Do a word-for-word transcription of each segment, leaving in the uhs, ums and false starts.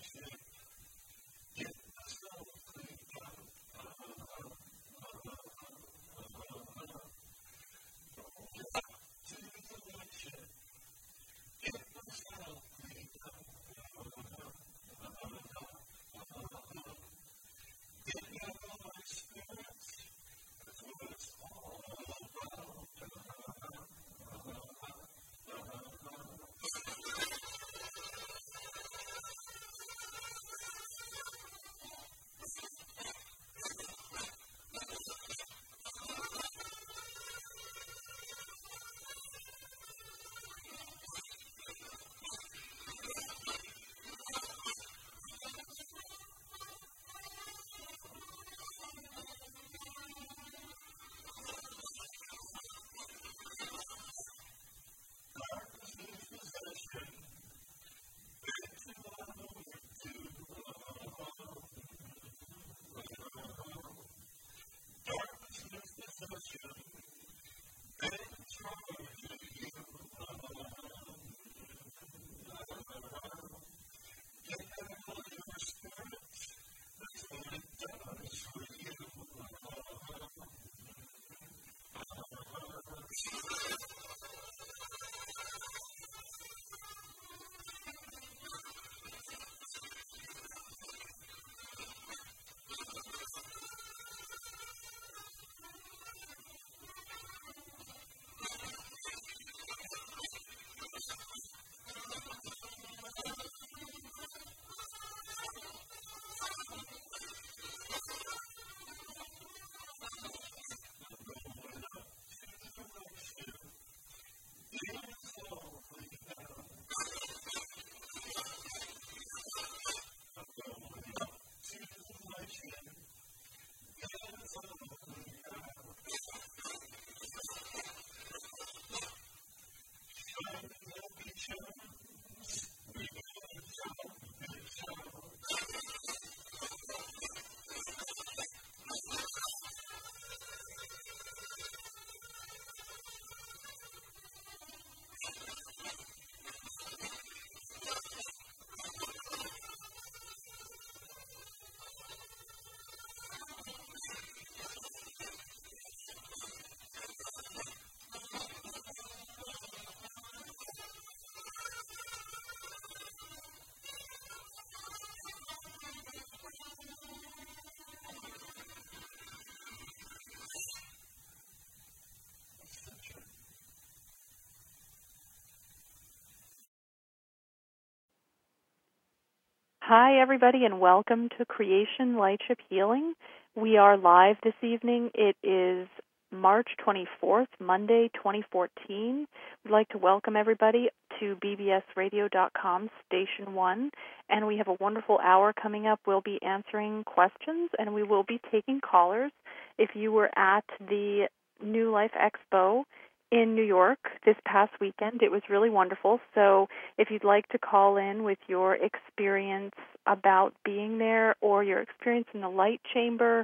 Hi, everybody, and welcome to Creation Lightship Healing. We are live this evening. It is March twenty-fourth, Monday, twenty fourteen. We'd like to welcome everybody to b b s radio dot com, Station one, and we have a wonderful hour coming up. We'll be answering questions, and we will be taking callers. If you were at the New Life Expo in New York this past weekend, it was really wonderful. So if you'd like to call in with your experience about being there, or your experience in the light chamber,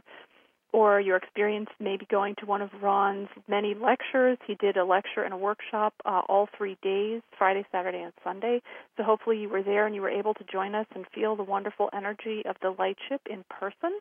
or your experience maybe going to one of Ron's many lectures. He did a lecture and a workshop uh, all three days, Friday, Saturday, and Sunday. So hopefully you were there and you were able to join us and feel the wonderful energy of the lightship in person.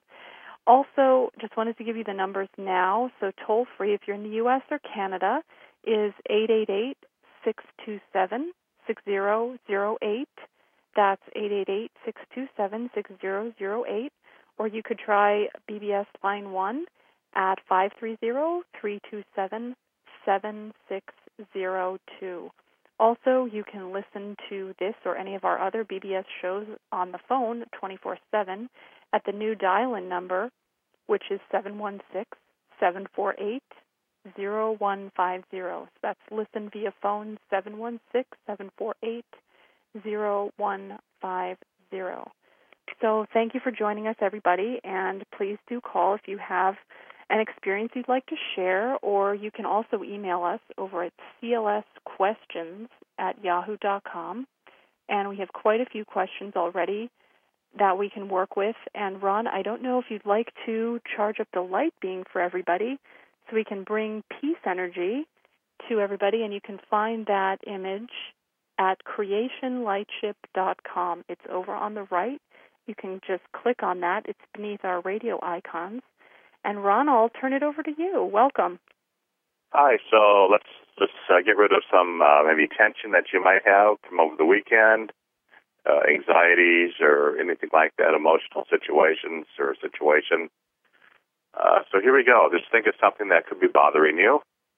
Also, just wanted to give you the numbers now. So toll free, if you're in the U S or Canada, is eight eight eight, six two seven, six zero zero eight. That's eight eight eight, six two seven, six zero zero eight. Or you could try B B S line one at five three zero, three two seven, seven six zero two. Also, you can listen to this or any of our other B B S shows on the phone twenty-four seven at the new dial-in number, which is seven one six, seven four eight, zero one five zero. So that's listen via phone, seven one six, seven four eight, zero one five zero. So thank you for joining us, everybody, and please do call if you have an experience you'd like to share, or you can also email us over at c l s questions at yahoo dot com, and we have quite a few questions already that we can work with. And Ron, I don't know if you'd like to charge up the light beam for everybody so we can bring peace energy to everybody, and you can find that image at creation lightship dot com. It's over on the right. You can just click on that. It's beneath our radio icons. And Ron, I'll turn it over to you. Welcome. Hi. So let's let's uh, get rid of some uh, maybe tension that you might have from over the weekend, uh, anxieties or anything like that, emotional situations or a situation. Uh, so here we go. Just think of something that could be bothering you,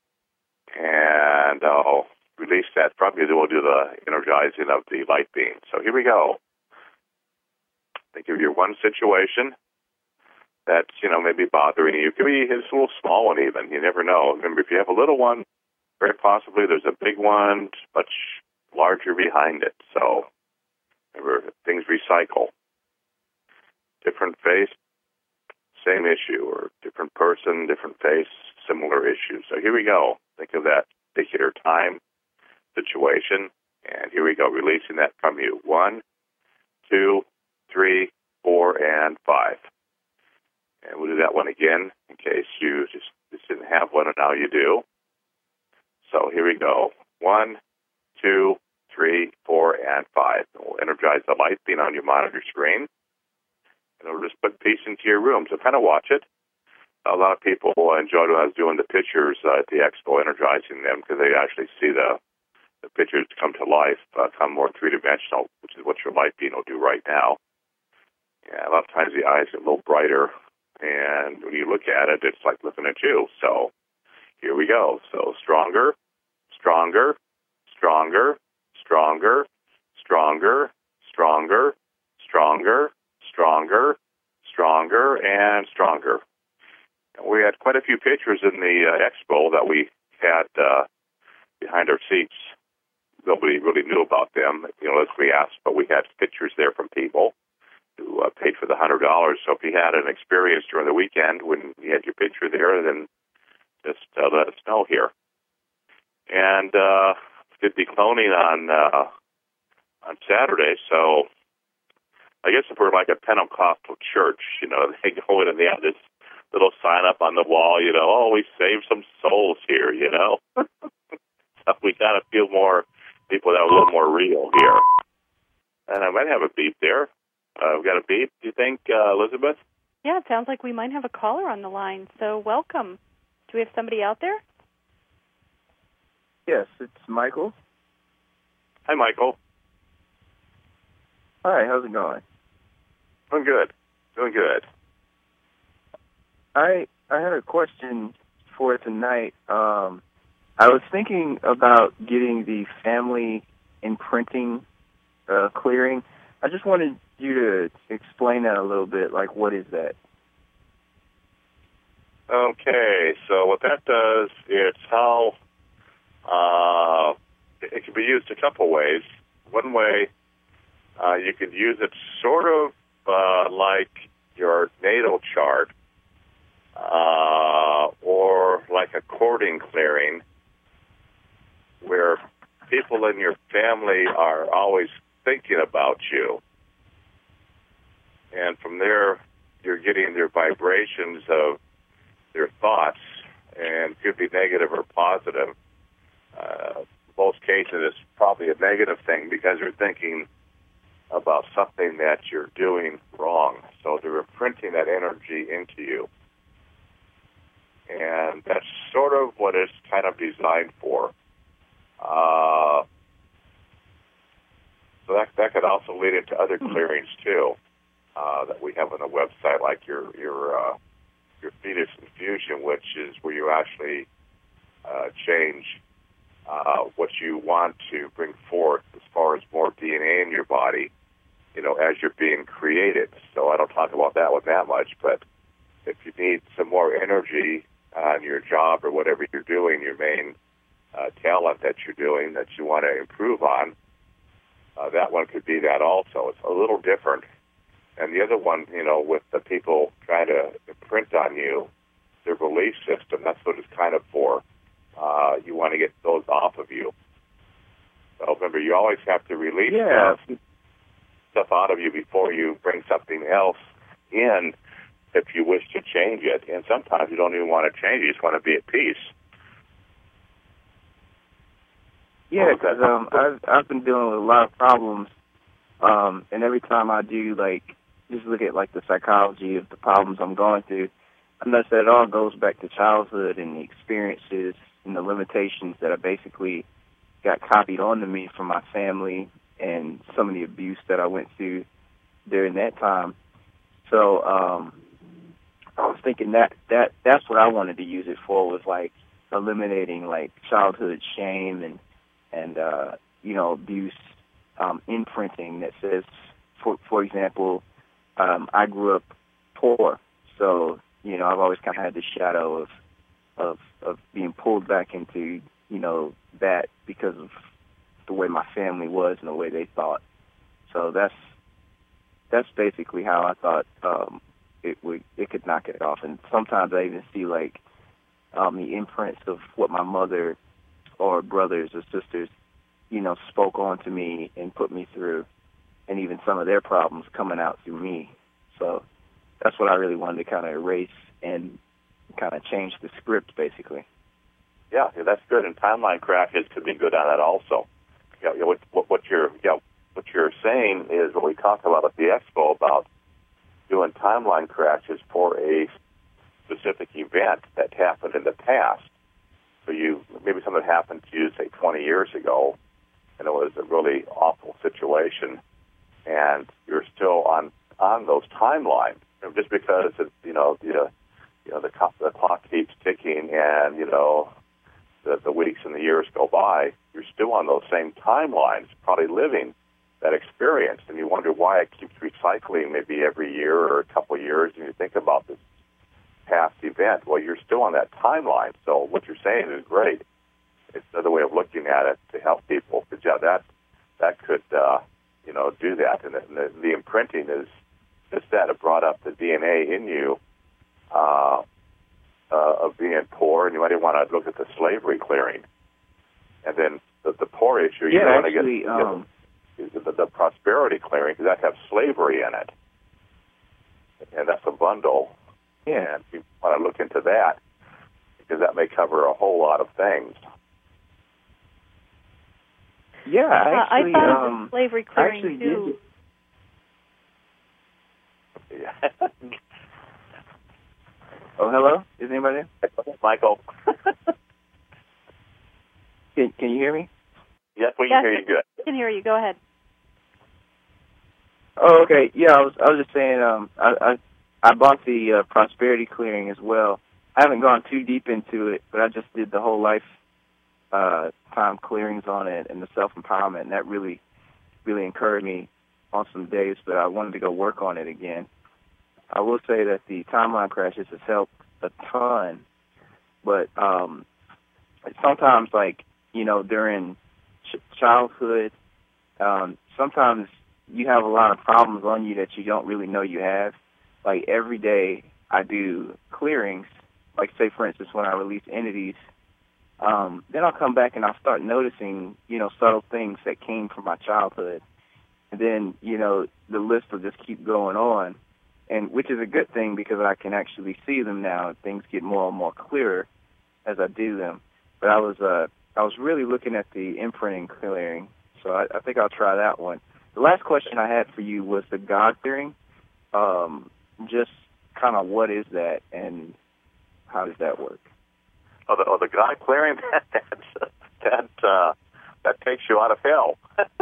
and I'll release that from you. Then we'll do the energizing of the light beam. So here we go. Think of your one situation that's, you know, maybe bothering you. It could be it's a little small one even. You never know. Remember, if you have a little one, very possibly there's a big one much larger behind it. So remember, things recycle. Different face, same issue, or different person, different face, similar issue. So here we go. Think of that particular time, situation, and here we go, releasing that from you. One, two, three, four, and five. And we'll do that one again in case you just, just didn't have one and now you do. So here we go. One, two, three, four, and five. And we'll energize the light beam on your monitor screen. And it'll just put peace into your room. So kind of watch it. A lot of people enjoyed when I was doing the pictures uh, at the expo, energizing them, because they actually see the, the pictures come to life, uh, come more three-dimensional, which is what your light beam will do right now. Yeah, a lot of times the eyes get a little brighter, and when you look at it, it's like looking at you. So here we go. So stronger, stronger, stronger, stronger, stronger, stronger, stronger, stronger, stronger, and stronger. We had quite a few pictures in the uh, expo that we had uh, behind our seats. Nobody really knew about them, you know, as we asked, but we had pictures there from people who uh, paid for the one hundred dollars. So if you had an experience during the weekend when you had your picture there, then just uh, let us know here. And uh, did the cloning on uh, on Saturday, so I guess if we're like a Pentecostal church, you know, they go in and they have this little sign up on the wall, you know, oh, we saved some souls here, you know. So we kind of feel more people that are a little more real here. And I might have a beep there. Uh, we got a beep, do you think, uh, Elizabeth? Yeah, it sounds like we might have a caller on the line, so welcome. Do we have somebody out there? Yes, it's Michael. Hi, Michael. Hi, how's it going? Doing good. Doing good. I I had a question for tonight. Um, I was thinking about getting the family imprinting uh, clearing. I just wanted you to explain that a little bit. Like, what is that? Okay, so what that does, it's how uh, it can be used a couple ways. One way, uh, you could use it sort of uh, like your natal chart, uh, or like a cording clearing, where people in your family are always thinking about you. And from there, you're getting their vibrations of their thoughts, and could be negative or positive. Uh, in most cases, it's probably a negative thing because they're thinking about something that you're doing wrong. So they're imprinting that energy into you. And that's sort of what it's kind of designed for. Uh, so that that could also lead into other clearings too uh, that we have on the website, like your your uh, your fetus infusion, which is where you actually uh, change uh, what you want to bring forth as far as more D N A in your body, you know, as you're being created. So I don't talk about that one that much, but if you need some more energy on your job or whatever you're doing, your main uh, talent that you're doing that you want to improve on, uh, that one could be that also. It's a little different. And the other one, you know, with the people trying to imprint on you, their belief system, that's what it's kind of for. Uh, you want to get those off of you. So remember, you always have to release Yeah. stuff, stuff out of you before you bring something else in if you wish to change it. And sometimes you don't even want to change it. You just want to be at peace. Yeah, because um, I've, I've been dealing with a lot of problems, um, and every time I do, like, just look at, like, the psychology of the problems I'm going through, I notice that it all goes back to childhood and the experiences and the limitations that I basically got copied onto me from my family and some of the abuse that I went through during that time. So um, I was thinking that, that that's what I wanted to use it for, was, like, eliminating, like, childhood shame and, and uh, you know, abuse, um, imprinting that says, for, for example, um, I grew up poor, so, you know, I've always kind of had the shadow of, of, of being pulled back into, you know, that because of the way my family was and the way they thought. So that's, that's basically how I thought, um, it would, it could knock it off. And sometimes I even see, like, um, the imprints of what my mother or brothers or sisters, you know, spoke on to me and put me through, and even some of their problems coming out through me. So that's what I really wanted to kind of erase and kind of change the script, basically. Yeah, yeah, that's good. And timeline crashes could be good on that also. Yeah, you know, what, what, what you're, you know, what you're saying is what we talked about at the expo about doing timeline crashes for a specific event that happened in the past. So you, maybe something happened to you, say, twenty years ago, and it was a really awful situation, and you're still on, on those timelines. You know, just because, it, you know, the, you know, the, the clock keeps ticking and, you know, the, the weeks and the years go by, you're still on those same timelines, probably living that experience, and you wonder why it keeps recycling maybe every year or a couple of years, and you think about this past event. Well, you're still on that timeline, so what you're saying is great. It's another way of looking at it to help people, because, yeah, that, that could, uh, you know, do that, and the, the, the imprinting is just that. It brought up the D N A in you uh, uh, of being poor, and you might even want to look at the slavery clearing. And then the, the poor issue, you yeah, don't want to actually, get um, you know, the, the prosperity clearing, because that has slavery in it. And that's a bundle. Yeah. And you want to look into that, because that may cover a whole lot of things. Yeah, actually, uh, I thought um, of the slavery clearing, actually too. Yeah. Oh, hello? Is anybody there? Michael. Can, can you hear me? Yes, we can Yes, hear you good. I can hear you. Go ahead. Oh, okay. Yeah, I was I was just saying, um, I I, I bought the uh, prosperity clearing as well. I haven't gone too deep into it, but I just did the whole life uh, time clearings on it and the self-empowerment, and that really, really encouraged me on some days, but I wanted to go work on it again. I will say that the timeline crashes has helped a ton, but um, sometimes, like, you know, during ch- childhood, um, sometimes you have a lot of problems on you that you don't really know you have. Like, every day I do clearings, like, say, for instance, when I release entities, um, then I'll come back and I'll start noticing, you know, subtle things that came from my childhood. And then, you know, the list will just keep going on, and which is a good thing because I can actually see them now, and things get more and more clearer as I do them. But I was uh, I was really looking at the imprinting clearing, so I, I think I'll try that one. The last question I had for you was the God clearing. Um, just kind of what is that, and how does that work? Oh, the, oh, the God clearing, that, that, uh, that takes you out of hell.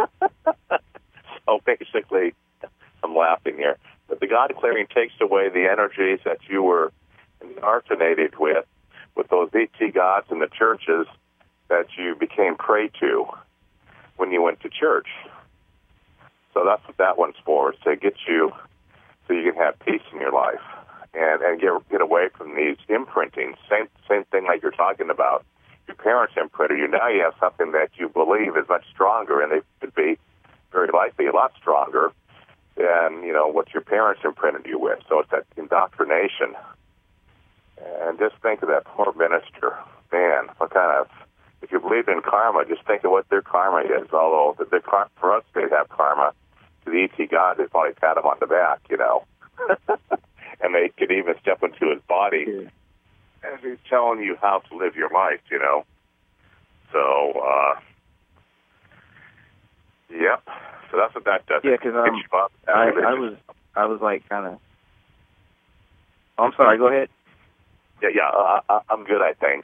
So basically, I'm laughing here, but the God clearing takes away the energies that you were indoctrinated with, with those E T gods in the churches that you became prey to when you went to church. So that's what that one's for, is to get you so you can have peace in your life and, and get get away from these imprintings. Same same thing like you're talking about. Your parents imprinted you. Now you have something that you believe is much stronger, and they could be very likely a lot stronger than, you know, what your parents imprinted you with. So it's that indoctrination. And just think of that poor minister. Man, what kind of, if you believe in karma, just think of what their karma is. Although the, the, for us, they have karma. To the E T God, they probably pat him on the back, you know. And they could even step into his body and he's telling you how to live your life, you know. So, uh, yep. So that's what that does. Yeah, because um, I, I was I was like kind of. Oh, I'm sorry. Go ahead. Yeah, yeah, uh, I, I'm good, I think.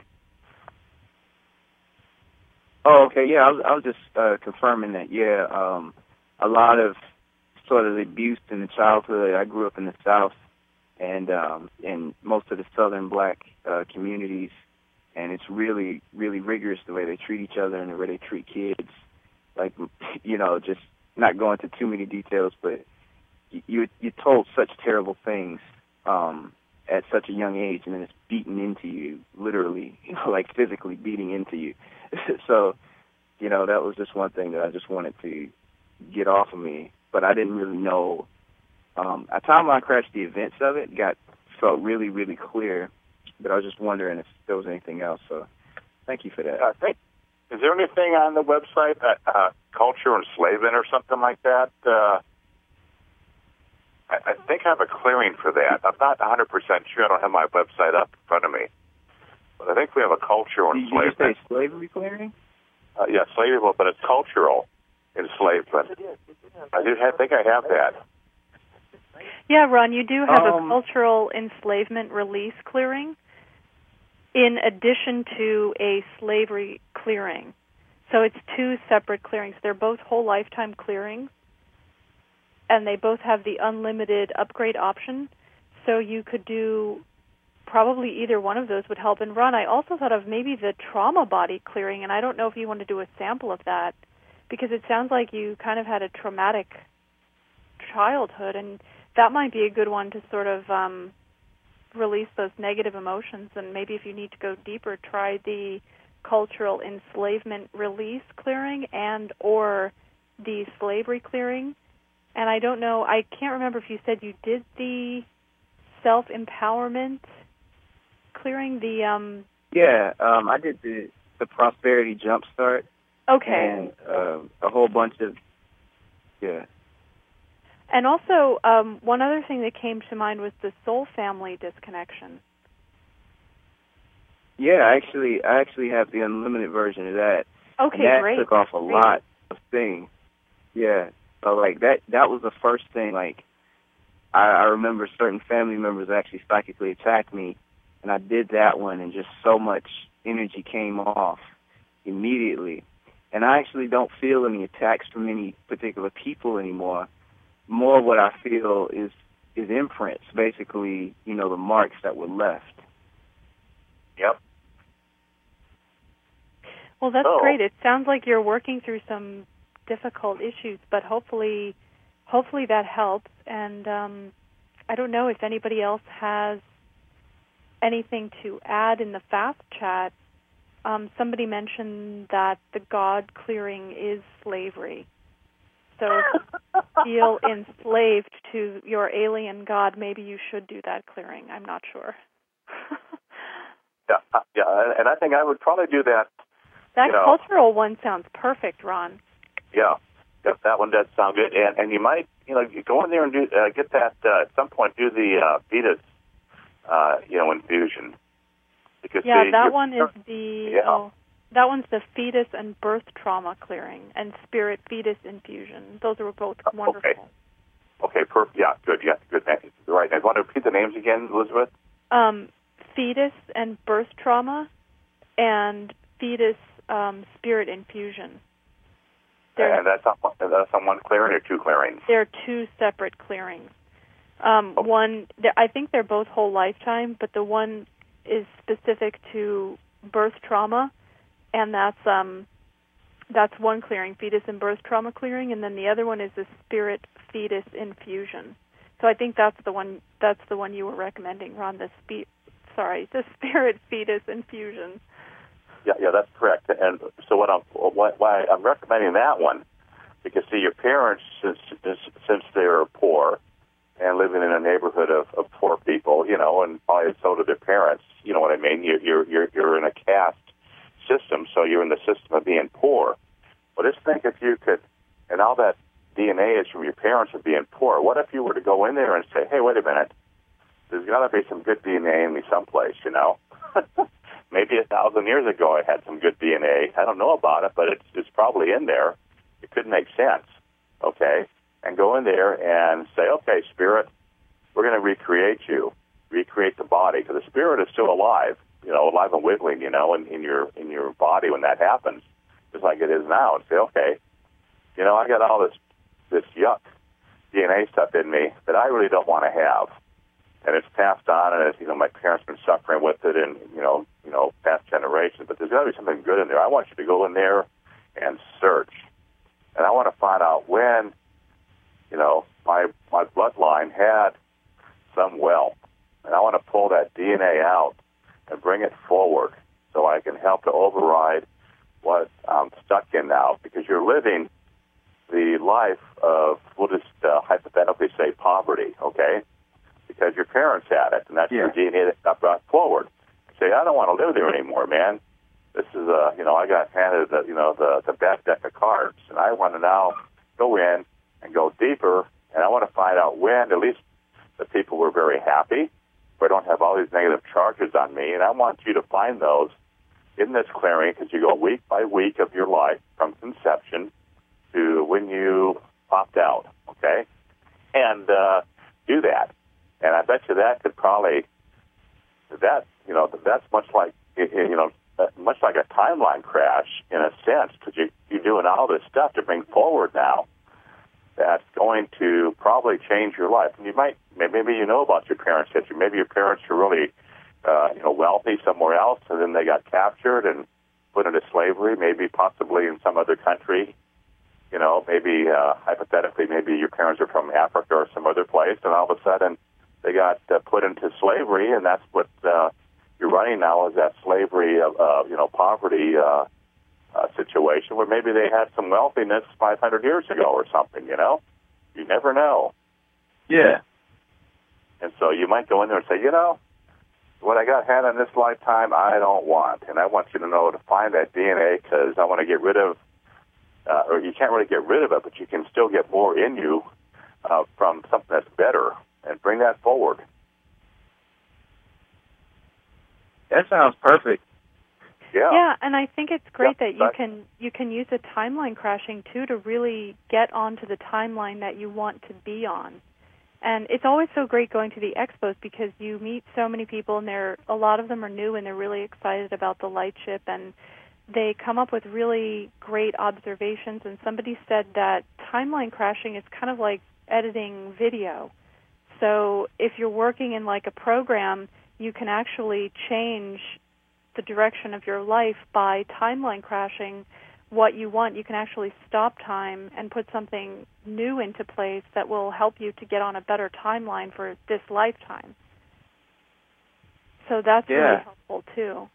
Oh, okay. Yeah, I was, I was just uh, confirming that. Yeah, um, a lot of sort of abuse in the childhood. I grew up in the South, and um, in most of the Southern Black uh, communities, and it's really, really rigorous the way they treat each other and the way they treat kids. Like, you know, just not going into too many details, but you you're told such terrible things um, at such a young age, and then it's beaten into you, literally, you know, like physically beating into you. So, you know, that was just one thing that I just wanted to get off of me, but I didn't really know. Um, at the time I crashed, the events of it got felt really, really clear, but I was just wondering if there was anything else. So, thank you for that. I think. Is there anything on the website, uh, uh, culture enslavement or something like that? Uh, I, I think I have a clearing for that. I'm not one hundred percent sure. I don't have my website up in front of me. But I think we have a cultural Did enslavement. Did you say slavery clearing? Uh, yeah, slavery, but it's cultural enslavement. I do have, think I have that. Yeah, Ron, you do have Um, a cultural enslavement release clearing in addition to a slavery clearing. So it's two separate clearings. They're both whole lifetime clearings, and they both have the unlimited upgrade option. So you could do probably either one of those would help. And Ron, I also thought of maybe the trauma body clearing, and I don't know if you want to do a sample of that, because it sounds like you kind of had a traumatic childhood, and that might be a good one to sort of um, release those negative emotions. And maybe if you need to go deeper, try the cultural enslavement release clearing and or the slavery clearing. And I don't know, I can't remember if you said you did the self-empowerment clearing, the... um. Yeah, um, I did the, the prosperity jumpstart. Okay. And uh, a whole bunch of, yeah. And also, um, one other thing that came to mind was the soul family disconnection. Yeah, actually, I actually have the unlimited version of that. Okay, and that great. took off a great. lot of things. Yeah, so like that, that was the first thing. Like, I, I remember certain family members actually psychically attacked me, and I did that one, and just so much energy came off immediately. And I actually don't feel any attacks from any particular people anymore. More what I feel is is imprints, basically, you know, the marks that were left. Yep. Well, that's Oh. great. It sounds like you're working through some difficult issues, but hopefully, hopefully that helps. And um, I don't know if anybody else has anything to add in the fast chat. Um, somebody mentioned that the God clearing is slavery. So if you feel enslaved to your alien God, maybe you should do that clearing. I'm not sure. Yeah, uh, yeah, and I think I would probably do that. That you know, cultural one sounds perfect, Ron. Yeah, that, that one does sound good. And and you might, you know, you go in there and do uh, get that uh, at some point. Do the uh, fetus, uh, you know, infusion. Because Yeah, the, that one is the yeah. oh, that one's the fetus and birth trauma clearing and spirit fetus infusion. Those are both wonderful. Okay. Okay. Perfect. Yeah. Good. Yeah. Good. Right. I want to repeat the names again, Elizabeth. Um, fetus and birth trauma, and fetus um, spirit infusion. They're, and that's on, that's on one clearing or two clearings? They're two separate clearings. Um, okay. One, I think they're both whole lifetime, but the one is specific to birth trauma, and that's um, that's one clearing, fetus and birth trauma clearing, and then the other one is the spirit fetus infusion. So I think that's the one. That's the one you were recommending, Ron. The spe- sorry, the spirit fetus infusion. Yeah, yeah, that's correct. And so what I'm why, why I'm recommending that one, because see, your parents, since since they're poor and living in a neighborhood of, of poor people, you know, and probably so do their parents. You know what I mean? You're you're you're you're in a caste system, so you're in the system of being poor. But just think if you could, and all that D N A is from your parents of being poor. What if you were to go in there and say, hey, wait a minute, there's got to be some good D N A in me someplace, you know? Maybe a thousand years ago I had some good D N A. I don't know about it, but it's, it's probably in there. It could make sense, okay? and go in there and say, okay, spirit, we're going to recreate you, recreate the body, because the spirit is still alive, you know, alive and wiggling, you know, in, in your in your body when that happens, just like it is now. And say, okay, you know, I got all this this yuck D N A stuff in me that I really don't want to have, and it's passed on, and it's, you know, my parents have been suffering with it, and you know, you know, past generations. But there's got to be something good in there. I want you to go in there and search, and I want to find out when, you know, my my bloodline had some wealth, and I want to pull that D N A out and bring it forward so I can help to override what I'm stuck in now, because you're living the life of, we'll just uh, hypothetically say poverty, okay? Because your parents had it, and that's yeah. your D N A that got brought forward. You say, I don't want to live there anymore, man. This is, uh, you know, I got handed, the, you know, the, the bad deck of cards, and I want to now go in and go deeper, and I want to find out when at least the people were very happy, where I don't have all these negative charges on me, and I want you to find those in this clearing, because you go week by week of your life from conception to when you popped out, okay? And uh, do that. And I bet you that could probably, that, you know, that's much like, you know, much like a timeline crash in a sense, because you, you're doing all this stuff to bring forward now that's going to probably change your life. And you might, maybe you know about your parents' history. Maybe your parents were really, uh, you know, wealthy somewhere else, and then they got captured and put into slavery, maybe possibly in some other country. You know, maybe, uh, hypothetically, maybe your parents are from Africa or some other place, and all of a sudden they got uh, put into slavery, and that's what uh, you're running now, is that slavery of, uh, you know, poverty uh, uh, situation, where maybe they had some wealthiness five hundred years ago or something, you know? You never know. Yeah. And so you might go in there and say, you know, what I got had in this lifetime, I don't want. And I want you to know to find that D N A, because I want to get rid of, uh, or you can't really get rid of it, but you can still get more in you uh, from something that's better, and bring that forward. That sounds perfect. Yeah. Yeah, and I think it's great yeah, that you can you can use a timeline crashing too to really get onto the timeline that you want to be on. And it's always so great going to the expos, because you meet so many people, and they're a lot of them are new, and they're really excited about the light ship, and they come up with really great observations. And somebody said that timeline crashing is kind of like editing video. So if you're working in like a program, you can actually change the direction of your life by timeline crashing what you want. You can actually stop time and put something new into place that will help you to get on a better timeline for this lifetime. So that's yeah. really helpful too.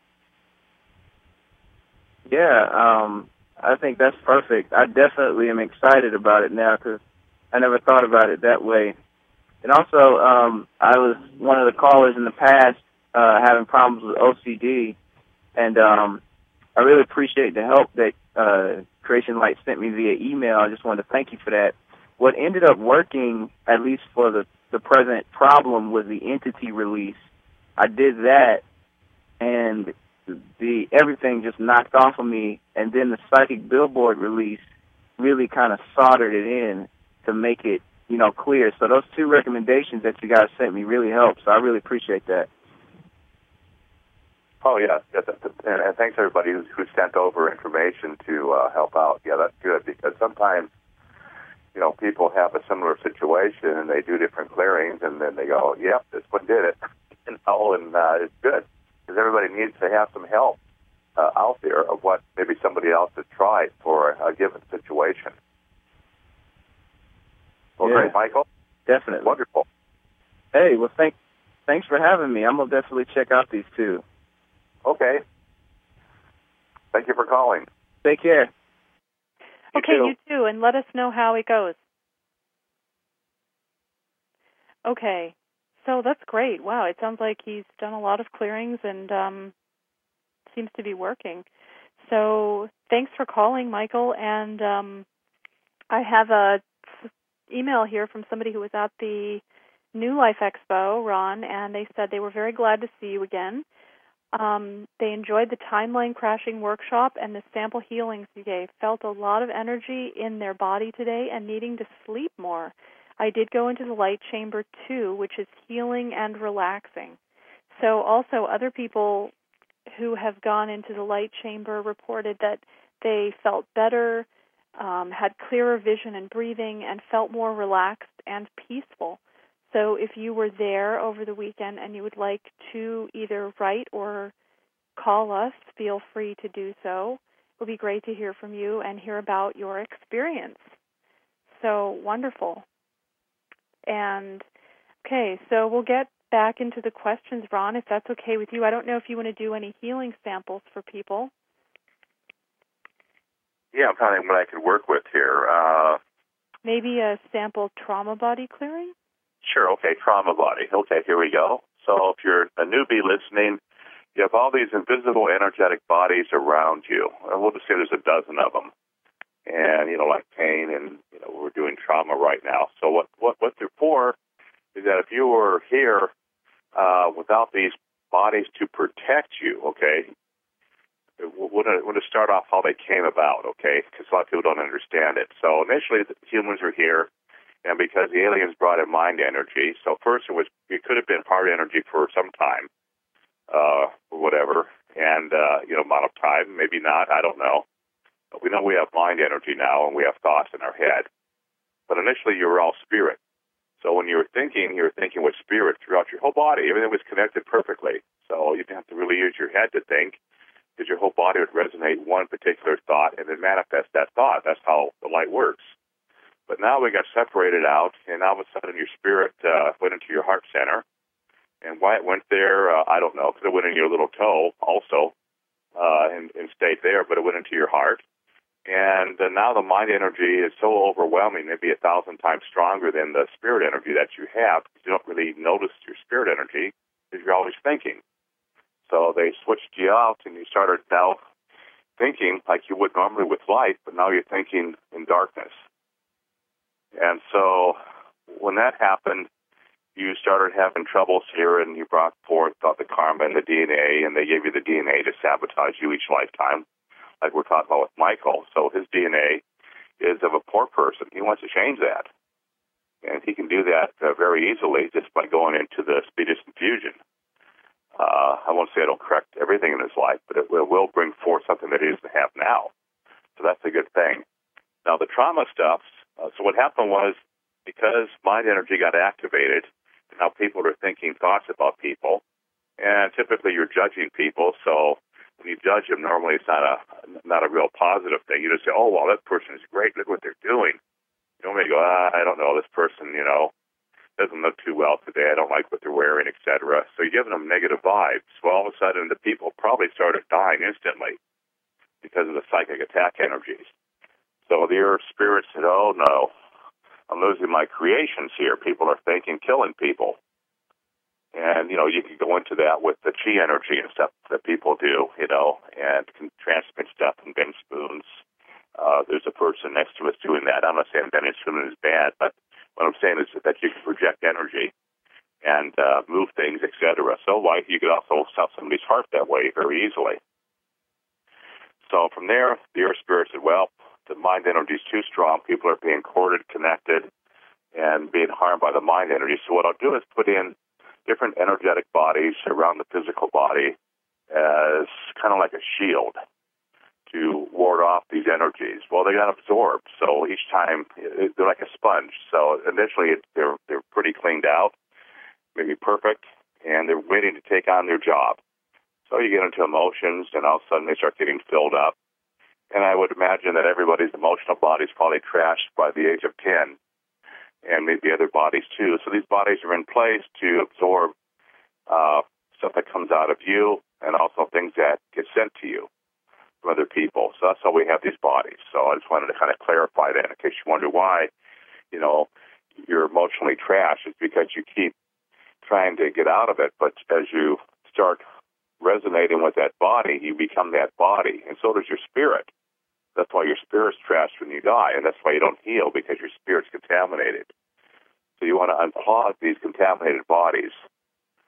Yeah, um, I think that's perfect. I definitely am excited about it now, because I never thought about it that way. And also, um, I was one of the callers in the past uh, having problems with O C D, and um, I really appreciate the help that uh, Creation Light sent me via email. I just wanted to thank you for that. What ended up working, at least for the, the present problem, was the entity release. I did that, and the everything just knocked off of me, and then the psychic billboard release really kind of soldered it in to make it, you know, clear. So those two recommendations that you guys sent me really helped, so I really appreciate that. Oh, yeah. And, and thanks, everybody who, who sent over information to uh, help out. Yeah, that's good, because sometimes, you know, people have a similar situation, and they do different clearings, and then they go, yep, this one did it. You know, and uh, it's good, because everybody needs to have some help uh, out there of what maybe somebody else has tried for a, a given situation. Well, yeah, great, Michael. Definitely. Wonderful. Hey, well, thank, thanks for having me. I'm going to definitely check out these two. Okay. Thank you for calling. Take care. You okay, too. you too, and let us know how it goes. Okay, so that's great. Wow, it sounds like he's done a lot of clearings, and um, seems to be working. So thanks for calling, Michael. And um, I have a email here from somebody who was at the New Life Expo, Ron, and they said they were very glad to see you again. Um, they enjoyed the timeline crashing workshop and the sample healings you gave. Felt a lot of energy in their body today and needing to sleep more. I did go into the light chamber too, which is healing and relaxing. So also other people who have gone into the light chamber reported that they felt better, um, had clearer vision and breathing, and felt more relaxed and peaceful. So if you were there over the weekend and you would like to either write or call us, feel free to do so. It would be great to hear from you and hear about your experience. So wonderful. And, okay, so we'll get back into the questions, Ron, if that's okay with you. I don't know if you want to do any healing samples for people. Yeah, I'm trying to think what I could work with here. Uh, Maybe a sample trauma body clearing? Sure, okay, trauma body. Okay, here we go. So if you're a newbie listening, you have all these invisible energetic bodies around you. And we'll just say there's a dozen of them. And, you know, like pain and, you know, we're doing trauma right now. So what, what, what they're for is that if you were here uh, without these bodies to protect you, okay, we're going to start off how they came about, okay, because a lot of people don't understand it. So initially, the humans are here, and because the aliens brought in mind energy, so first it was it could have been heart energy for some time, uh, or whatever, and, uh, you know, amount of time, maybe not, I don't know. But we know we have mind energy now, and we have thoughts in our head. But initially, you were all spirit. So when you were thinking, you were thinking with spirit throughout your whole body. Everything was connected perfectly. So you didn't have to really use your head to think, because your whole body would resonate one particular thought and then manifest that thought. That's how the light works. But now we got separated out, and all of a sudden your spirit uh, went into your heart center. And why it went there, uh, I don't know, because it went in your little toe also uh, and, and stayed there, but it went into your heart. And uh, now the mind energy is so overwhelming, maybe a thousand times stronger than the spirit energy that you have. You don't really notice your spirit energy because you're always thinking. So they switched you out, and you started now thinking like you would normally with light, but now you're thinking in darkness. And so when that happened, you started having troubles here, and you brought forth the karma and the D N A, and they gave you the D N A to sabotage you each lifetime, like we're talking about with Michael. So his D N A is of a poor person. He wants to change that. And he can do that uh, very easily just by going into the speediest infusion. Uh, I won't say it'll correct everything in his life, but it will, will bring forth something that he doesn't have now. So that's a good thing. Now, the trauma stuff, uh, so what happened was because mind energy got activated, now people are thinking thoughts about people, and typically you're judging people, so when you judge them, normally it's not a not a real positive thing. You just say, oh, well, that person is great. Look what they're doing. You normally go, ah, I don't know, this person, you know, doesn't look too well today. I don't like what they're wearing, et cetera. So you're giving them negative vibes. Well, all of a sudden, the people probably started dying instantly because of the psychic attack energies. So the earth spirit said, oh, no, I'm losing my creations here. People are thinking killing people. And, you know, you can go into that with the chi energy and stuff that people do, you know, and can transmit stuff in bend spoons. Uh, there's a person next to us doing that. I'm not saying bending spoon is bad, but what I'm saying is that you can project energy and uh, move things, et cetera. So like you could also stop somebody's heart that way very easily. So from there, the earth spirit said, well, the mind energy is too strong. People are being corded, connected, and being harmed by the mind energy. So what I'll do is put in different energetic bodies around the physical body as kind of like a shield to ward off these energies. Well, they got absorbed, so each time they're like a sponge. So initially they're they're pretty cleaned out, maybe perfect, and they're waiting to take on their job. So you get into emotions, and all of a sudden they start getting filled up. And I would imagine that everybody's emotional body is probably trashed by the age of ten. And maybe other bodies too. So these bodies are in place to absorb uh, stuff that comes out of you and also things that get sent to you from other people. So that's how we have these bodies. So I just wanted to kind of clarify that in case you wonder why, you know, you're emotionally trashed. It's because you keep trying to get out of it. But as you start resonating with that body, you become that body. And so does your spirit. That's why your spirit's trashed when you die, and that's why you don't heal, because your spirit's contaminated. So you want to unclog these contaminated bodies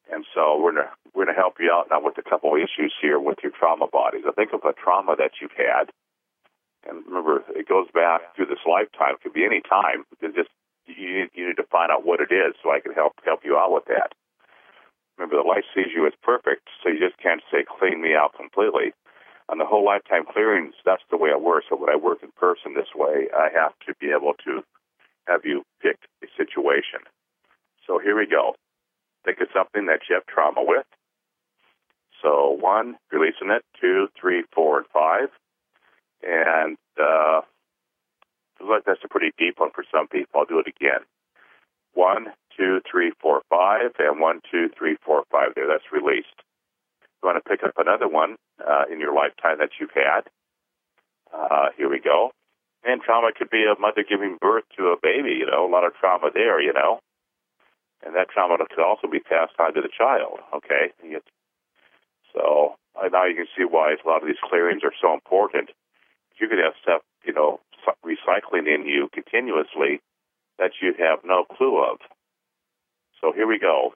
And so we're gonna we're gonna help you out now with a couple of issues here with your trauma bodies. I think of a trauma that you've had, and remember, it goes back through this lifetime. It could be any time. It's just you need, you need to find out what it is, so I can help help you out with that. Remember, the light sees you as perfect, so you just can't say clean me out completely. On the whole lifetime clearings, that's the way it works. So when I work in person this way, I have to be able to have you pick a situation. So here we go. Think of something that you have trauma with. So one, releasing it, two, three, four, and five. And uh, feels like that's a pretty deep one for some people. I'll do it again. One, two, three, four, five, and one, two, three, four, five there. That's released. You want to pick up another one uh, in your lifetime that you've had. Uh, here we go. And trauma could be a mother giving birth to a baby, you know, a lot of trauma there, you know. And that trauma could also be passed on to the child, okay? So uh, now you can see why a lot of these clearings are so important. You could have stuff, you know, recycling in you continuously that you have no clue of. So here we go.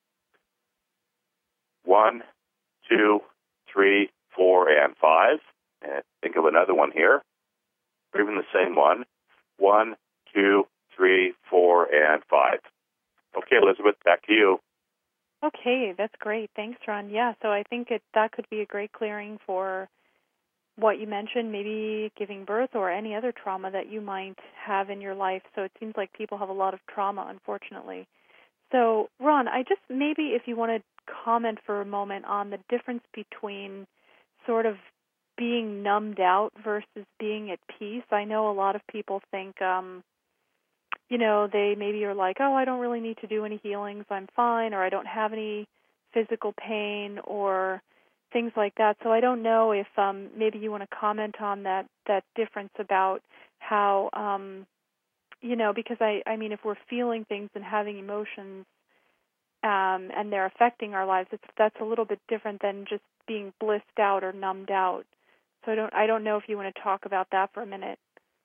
One, two, three, four, and five. And think of another one here. Or even the same one. One, two, three, four, and five. Okay, Elizabeth, back to you. Okay, that's great. Thanks, Ron. Yeah, so I think it, that could be a great clearing for what you mentioned, maybe giving birth or any other trauma that you might have in your life. So it seems like people have a lot of trauma, unfortunately. So, Ron, I just maybe if you want to comment for a moment on the difference between sort of being numbed out versus being at peace. I know a lot of people think, um, you know, they maybe are like, oh, I don't really need to do any healings, I'm fine, or I don't have any physical pain or things like that. So I don't know if um, maybe you want to comment on that, that difference about how, um, you know, because I, I mean, if we're feeling things and having emotions um, and they're affecting our lives, it's, that's a little bit different than just being blissed out or numbed out. So I don't, I don't know if you want to talk about that for a minute.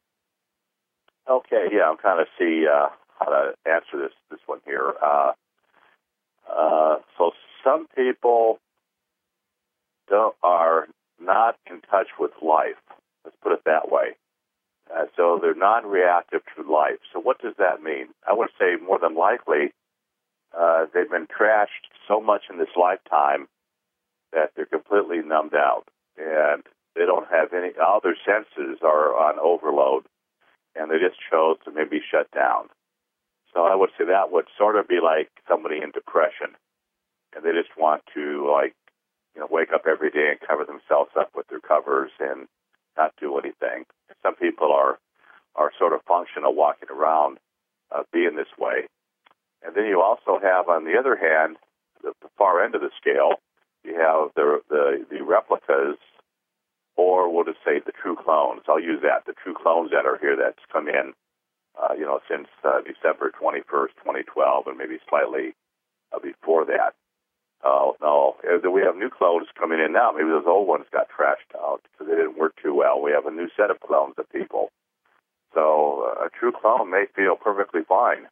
Okay, yeah, I'm kind of see uh, how to answer this this one here. Uh, uh, so some people don't, are not in touch with life. Let's put it that way. Uh, so they're non-reactive to life. So what does that mean? I would say more than likely uh, they've been trashed so much in this lifetime that they're completely numbed out, and they don't have any. All their senses are on overload, and they just chose to maybe shut down. So I would say that would sort of be like somebody in depression, and they just want to, like, you know, wake up every day and cover themselves up with their covers and not do anything. Some people are are sort of functional, walking around, uh, being this way. And then you also have, on the other hand, the, the far end of the scale, you have the the, the replicas, or we'll just say the true clones. I'll use that, the true clones that are here that's come in, uh, you know, since uh, December twenty-first, twenty twelve, and maybe slightly uh, before that. Uh, no, we have new clones coming in now. Maybe those old ones got trashed out because they didn't work too well. We have a new set of clones of people. So uh, a true clone may feel perfectly fine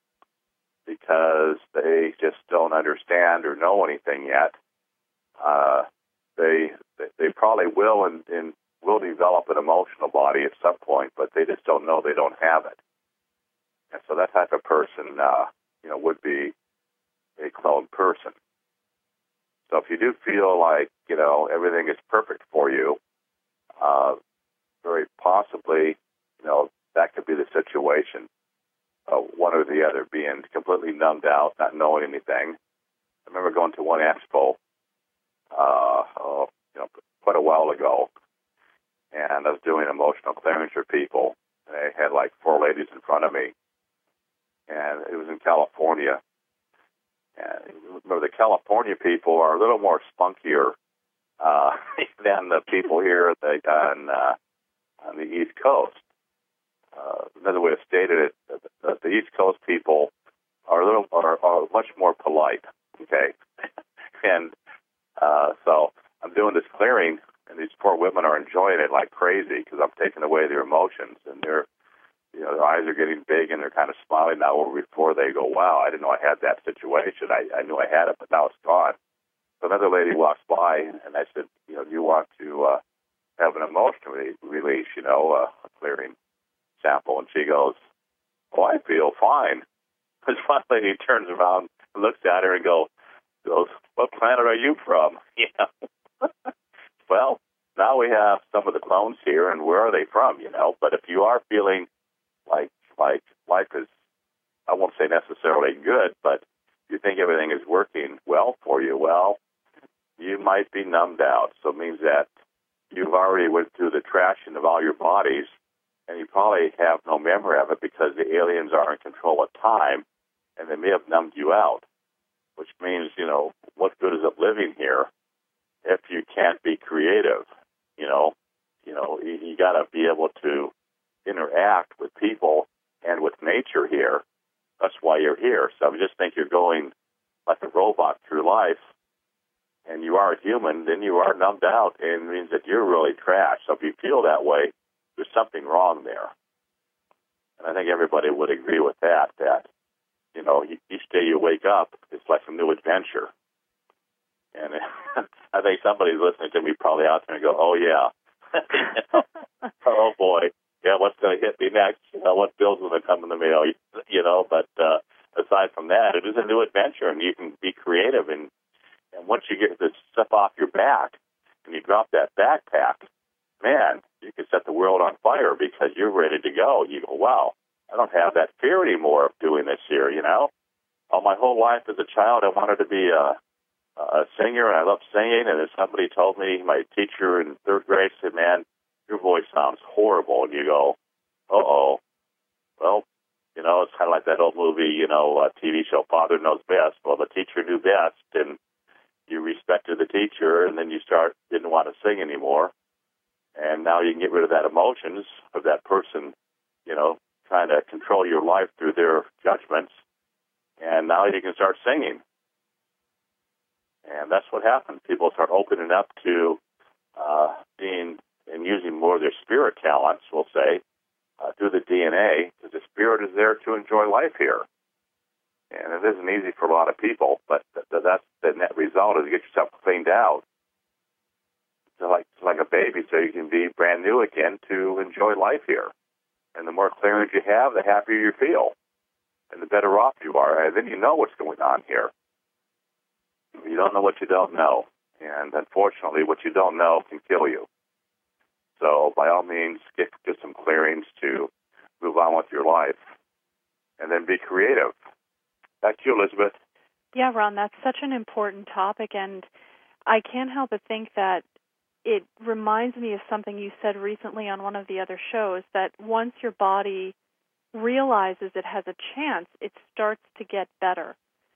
because they just don't understand or know anything yet. Uh, they they probably will and, and will develop an emotional body at some point, but they just don't know they don't have it. And so that type of person, uh, you know, would be a cloned person. So if you do feel like, you know, everything is perfect for you, uh, very possibly, you know, that could be the situation. Uh, one or the other, being completely numbed out, not knowing anything. I remember going to one expo, uh, oh, you know, quite a while ago, and I was doing emotional clearance for people. And I had like four ladies in front of me, and it was in California. And remember, the California people are a little more spunkier uh, than the people here the, on uh, on the East Coast. Uh, another way to state it, the, the East Coast people are a little are, are much more polite. Okay, and uh, so I'm doing this clearing, and these poor women are enjoying it like crazy because I'm taking away their emotions, and they're, you know, their eyes are getting big and they're kind of smiling now, where before they go, wow, I didn't know I had that situation. I, I knew I had it, but now it's gone. So another lady walks by, and I said, you know, do you want to uh, have an emotional re- release, you know, uh, a clearing sample? And she goes, oh, I feel fine. This one lady turns around and looks at her and go, goes, what planet are you from? You know? Well, now we have some of the clones here, and where are they from, you know? But if you are feeling like like life is, I won't say necessarily good, but you think everything is working well for you, well, you might be numbed out. So it means that you've already went through the trashing of all your bodies, and you probably have no memory of it because the aliens are in control of time, and they may have numbed you out, which means, you know, what good is it living here if you can't be creative? You know, you know, you, you got to be able to interact with people and with nature here. That's why you're here. So if you just think you're going like a robot through life, and you are a human, then you are numbed out, and it means that you're really trash. So if you feel that way, there's something wrong there. And I think everybody would agree with that, that, you know, each day you wake up, it's like a new adventure. And I think somebody's listening to me probably out there and go, oh, yeah. You know, oh, boy. Yeah, what's going to hit me next? You know, what bill's going to come in the mail? You know, but uh, aside from that, it is a new adventure, and you can be creative. And, and once you get this stuff off your back and you drop that backpack, man, you can set the world on fire because you're ready to go. You go, wow, I don't have that fear anymore of doing this here, you know? All my whole life as a child, I wanted to be a, a singer, and I loved singing, and as somebody told me, my teacher in third grade said, man, your voice sounds horrible. And you go, uh-oh. Well, you know, it's kind of like that old movie, you know, uh, T V show, Father Knows Best. Well, the teacher knew best, and you respected the teacher, and then you start didn't want to sing anymore. And now you can get rid of that emotions of that person, you know, trying to control your life through their judgments. And now you can start singing. And that's what happens. People start opening up to uh, being and using more of their spirit talents, we'll say, uh, through the D N A, because the spirit is there to enjoy life here. And it isn't easy for a lot of people, but th- th- that's the net result is you get yourself cleaned out. It's like, it's like a baby, so you can be brand new again to enjoy life here. And the more clearance you have, the happier you feel, and the better off you are. And then you know what's going on here. You don't know what you don't know. And unfortunately, what you don't know can kill you. So by all means, get, get some clearings to move on with your life. And then be creative. Back to you, Elizabeth. Yeah, Ron, that's such an important topic, and I can't help but think that it reminds me of something you said recently on one of the other shows, that once your body realizes it has a chance, it starts to get better.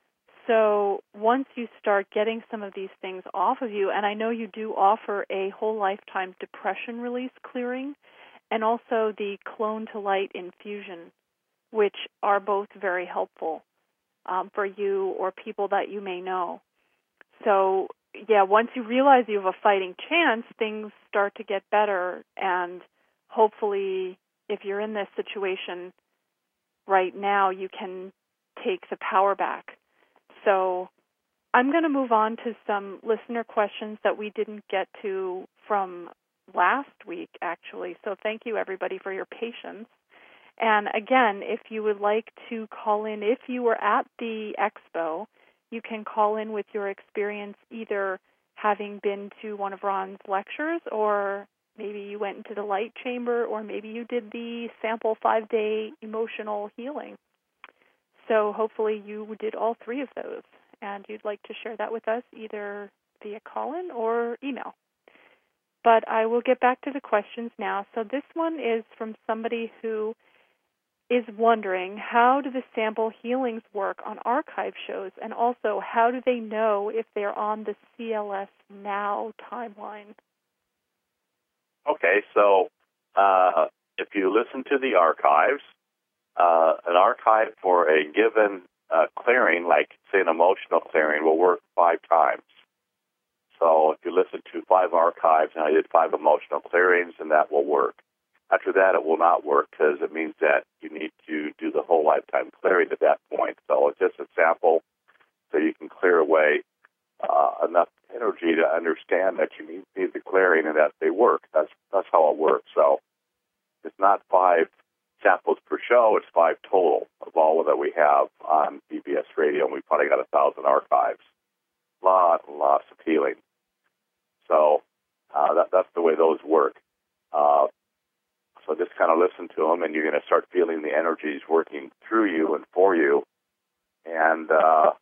So once you start getting some of these things off of you, and I know you do offer a whole lifetime depression release clearing, and also the Clone to Light infusion, which are both very helpful um, for you or people that you may know. So, yeah, once you realize you have a fighting chance, things start to get better, and hopefully if you're in this situation right now, you can take the power back. So I'm going to move on to some listener questions that we didn't get to from last week, actually. So thank you, everybody, for your patience. And again, if you would like to call in, if you were at the expo, you can call in with your experience, either having been to one of Ron's lectures, or maybe you went into the light chamber, or maybe you did the sample five-day emotional healing. So hopefully you did all three of those, and you'd like to share that with us either via call-in or email. But I will get back to the questions now. So this one is from somebody who is wondering, how do the sample healings work on archive shows, and also how do they know if they're on the C L S Now timeline? Okay, so uh, if you listen to the archives, Uh, an archive for a given uh, clearing, like, say, an emotional clearing, will work five times. So if you listen to five archives, and I did five emotional clearings, and that will work. After that, it will not work because it means that you need to do the whole lifetime clearing at that point. So it's just a sample so you can clear away uh, enough energy to understand that you need, need the clearing and that they work. That's that's how it works. So it's not five samples per show. It's five total of all that we have on B B S Radio, and we've probably got a thousand archives. Lot and lots of healing. So uh, that, that's the way those work. Uh, so just kind of listen to them, and you're going to start feeling the energies working through you and for you. And uh,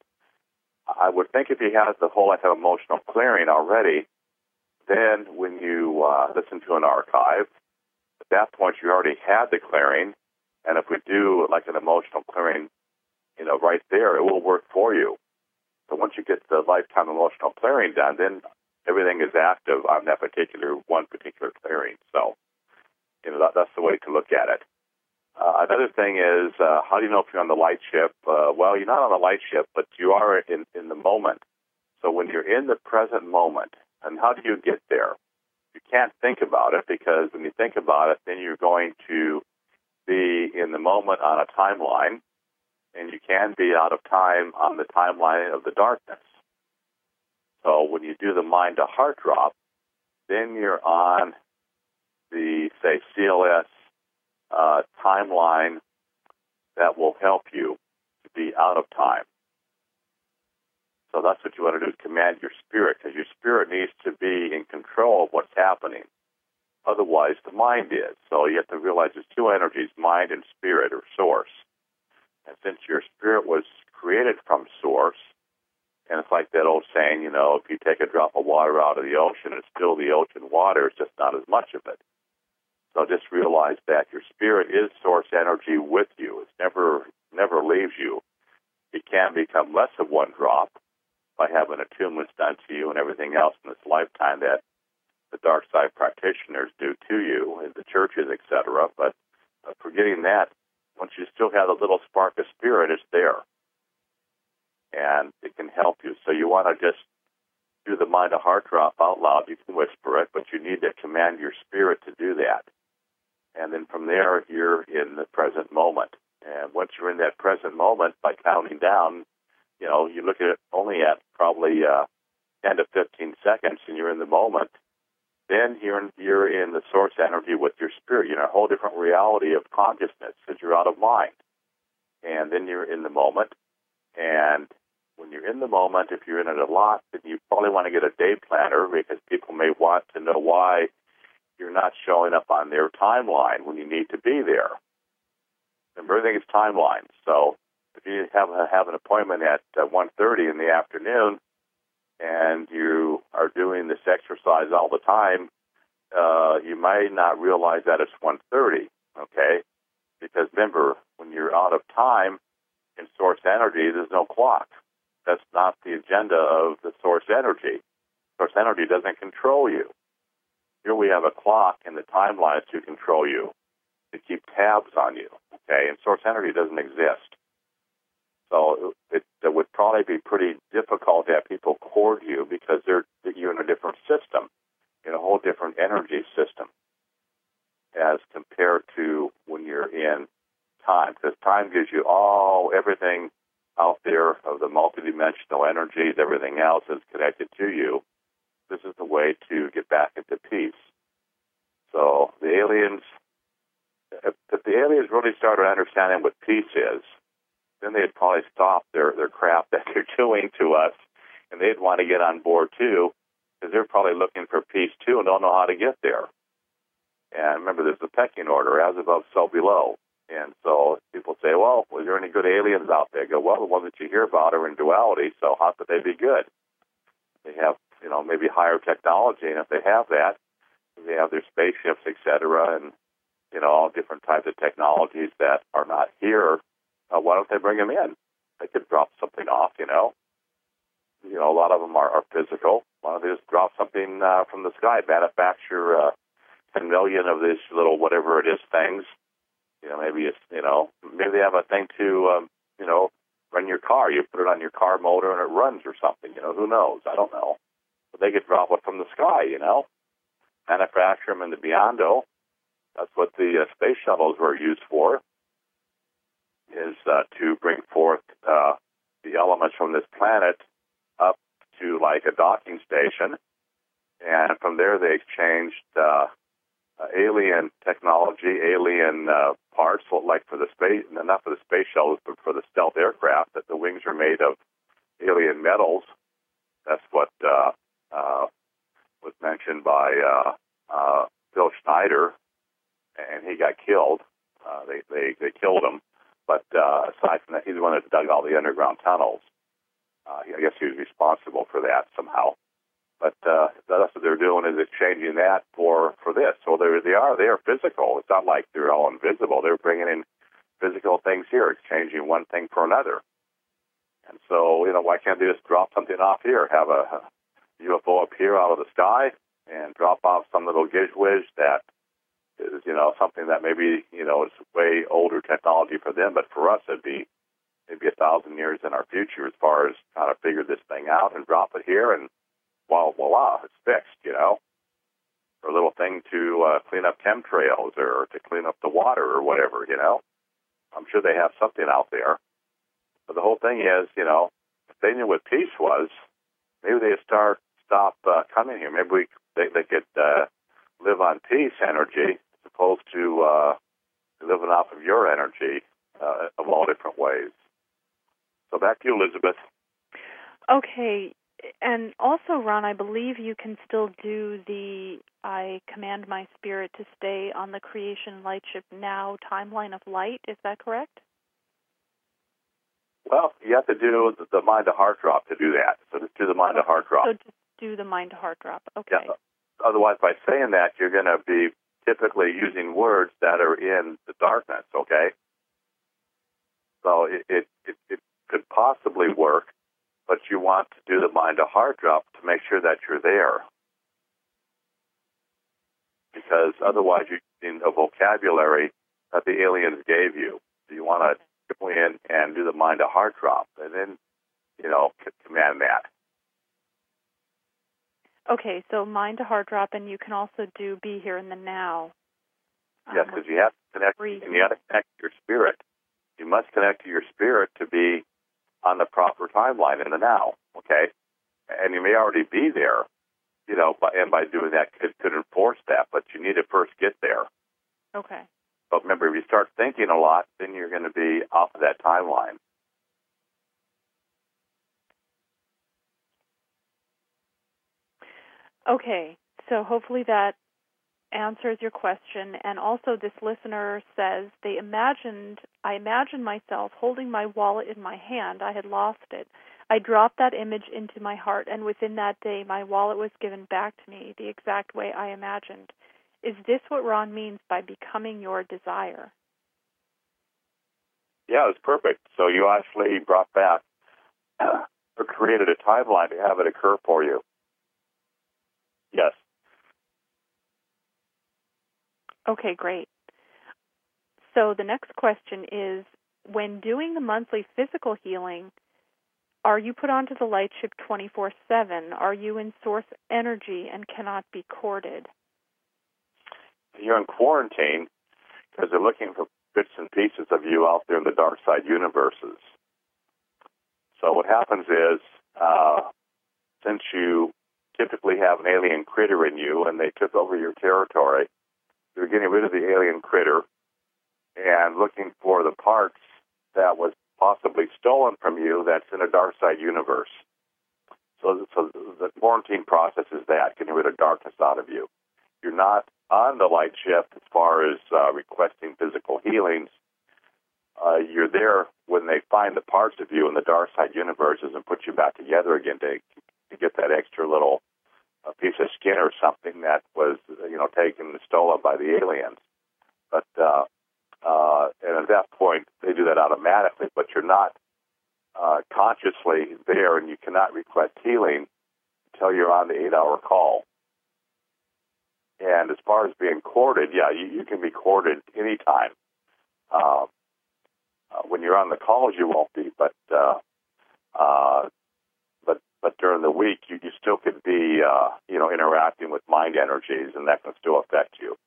I would think if you had the whole life of emotional clearing already, then when you uh, listen to an archive, at that point you already had the clearing. And if we do like an emotional clearing, you know, right there, it will work for you. So once you get the lifetime emotional clearing done, then everything is active on that particular, one particular clearing. So, you know, that, that's the way to look at it. Uh, another thing is, uh, how do you know if you're on the light ship? Uh, well, you're not on the light ship, but you are in, in the moment. So when you're in the present moment, and how do you get there? You can't think about it, because when you think about it, then you're going to be in the moment on a timeline, and you can be out of time on the timeline of the darkness. So when you do the mind-to-heart drop, then you're on the, say, C L S uh, timeline that will help you to be out of time. So that's what you want to do, is command your spirit, because your spirit needs to be in control of what's happening. Otherwise, the mind is. So you have to realize there's two energies, mind and spirit, or source. And since your spirit was created from source, and it's like that old saying, you know, if you take a drop of water out of the ocean and still the ocean water, it's just not as much of it. So just realize that your spirit is source energy with you. It never, never leaves you. It can become less of one drop by having attunements done to you and everything else in this lifetime that the dark side practitioners do to you, in the churches, et cetera. But uh, forgetting that, once you still have a little spark of spirit, it's there. And it can help you. So you want to just do the mind-to-heart drop out loud. You can whisper it, but you need to command your spirit to do that. And then from there, you're in the present moment. And once you're in that present moment, by counting down, you know, you look at it only at probably uh, ten to fifteen seconds, and you're in the moment. Then you're in, you're in the source energy with your spirit. You're in a whole different reality of consciousness, because you're out of mind. And then you're in the moment. And when you're in the moment, if you're in it a lot, then you probably want to get a day planner, because people may want to know why you're not showing up on their timeline when you need to be there. Remember, everything is timeline. So if you have, a, have an appointment at uh, one thirty in the afternoon, and you are doing this exercise all the time, uh, you may not realize that it's one thirty, okay? Because remember, when you're out of time in source energy, there's no clock. That's not the agenda of the source energy. Source energy doesn't control you. Here we have a clock and the timelines to control you, to keep tabs on you, okay? And source energy doesn't exist. So it, it would probably be pretty difficult to have people cord you, because they're you're in a different system, in a whole different energy system, as compared to when you're in time. Because time gives you all, everything out there of the multidimensional energies, everything else is connected to you. This is the way to get back into peace. So the aliens, if, if the aliens really started understanding what peace is, then they'd probably stop their, their crap that they're doing to us, and they'd want to get on board too, because they're probably looking for peace too and don't know how to get there. And remember, there's a pecking order, as above, so below. And so people say, well, was there any good aliens out there? I go, well, the ones that you hear about are in duality, so how could they be good? They have, you know, maybe higher technology, and if they have that, they have their spaceships, et cetera, and, you know, all different types of technologies that are not here. Uh, why don't they bring them in? They could drop something off, you know. You know, a lot of them are, are physical. Why don't they just drop something uh, from the sky, manufacture uh, ten million of these little whatever it is things. You know, maybe it's, you know, maybe they have a thing to, um, you know, run your car. You put it on your car motor and it runs or something. You know, who knows? I don't know. But they could drop it from the sky, you know, manufacture them in the Beyond. That's what the uh, space shuttles were used for, is uh, to bring forth uh, the elements from this planet up to like a docking station, and from there they exchanged uh, uh, alien technology, alien uh, parts, well, like for the space, not for the space shuttles, but for the stealth aircraft, that the wings are made of alien metals. That's what uh, uh, was mentioned by uh, uh, Phil Schneider, and he got killed. Uh, they, they they killed him. But uh, aside from that, he's the one that dug all the underground tunnels. Uh, I guess he was responsible for that somehow. But uh, that's what they're doing, is exchanging that for, for this. So they they are they are physical. It's not like they're all invisible. They're bringing in physical things here, exchanging one thing for another. And so, you know, why can't they just drop something off here? Have a U F O appear out of the sky and drop off some little gizwiz that is, you know, something that maybe, you know, is way older technology for them, but for us it'd be maybe a thousand years in our future as far as trying to figure this thing out and drop it here, and voila, voila, it's fixed, you know. Or a little thing to uh, clean up chemtrails or to clean up the water or whatever, you know. I'm sure they have something out there. But the whole thing is, you know, if they knew what peace was, maybe they'd start stop uh, coming here. Maybe we, they, they could uh, live on peace energy as opposed to uh, living off of your energy uh, of all different ways. So back to you, Elizabeth. Okay. And also, Ron, I believe you can still do the I command my spirit to stay on the Creation Lightship Now timeline of light. Is that correct? Well, you have to do the mind-to-heart drop to do that. So just do the mind-to-heart drop. So just do the mind-to-heart drop. Okay. Yeah. Otherwise, by saying that, you're going to be typically using words that are in the darkness, okay? So it, it, it, it could possibly work, but you want to do the mind-to-heart drop to make sure that you're there. Because otherwise you're using a vocabulary that the aliens gave you. So you want to go in and do the mind-to-heart drop, and then, you know, command that. Okay, so mind-to-heart drop, and you can also do be here in the now. Yes, because um, you have to connect, and you have to connect to your spirit. You must connect to your spirit to be on the proper timeline in the now, okay? And you may already be there, you know, by, and by doing that could, could enforce that, but you need to first get there. Okay. But remember, if you start thinking a lot, then you're going to be off of that timeline. Okay, so hopefully that answers your question. And also this listener says they imagined, I imagined myself holding my wallet in my hand. I had lost it. I dropped that image into my heart, and within that day, my wallet was given back to me the exact way I imagined. Is this what Ron means by becoming your desire? Yeah, it's perfect. So you actually brought back uh, or created a timeline to have it occur for you. Yes. Okay, great. So the next question is, when doing the monthly physical healing, are you put onto the light ship twenty-four seven? Are you in source energy and cannot be courted? You're in quarantine because they're looking for bits and pieces of you out there in the dark side universes. So what happens is, uh, since you typically have an alien critter in you and they took over your territory, they're getting rid of the alien critter and looking for the parts that was possibly stolen from you that's in a dark side universe. So, so the quarantine process is that, getting rid of darkness out of you. You're not on the light ship as far as uh, requesting physical healings. Uh, you're there when they find the parts of you in the dark side universes and put you back together again to, to get that extra little uh, piece of skin or something that was, you know, taken and stolen by the aliens. But uh, uh, and at that point, they do that automatically, but you're not uh, consciously there, and you cannot request healing until you're on the eight-hour call. And as far as being courted, yeah, you, you can be courted anytime. Uh, uh, when you're on the calls, you won't be, but uh, uh, but but during the week, you, you still could be, uh, you know, interacting with mind energies, and that can still affect you.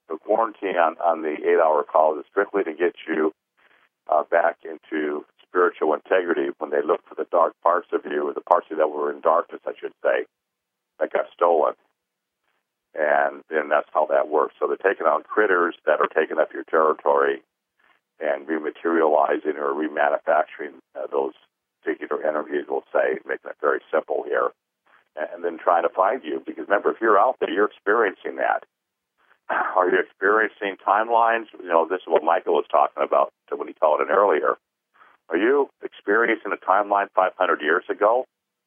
the quarantine on, on the eight-hour call is strictly to get you uh, back into spiritual integrity when they look for the dark parts of you, or the parts of you that were in darkness, I should say, that got stolen. And then that's how that works. So they're taking out critters that are taking up your territory and rematerializing or remanufacturing uh, those particular energies, we'll say, making it very simple here, and then trying to find you. Because remember, if you're out there, you're experiencing that. Are you experiencing timelines? You know, this is what Michael was talking about when he called in earlier. Are you experiencing a timeline five hundred years ago?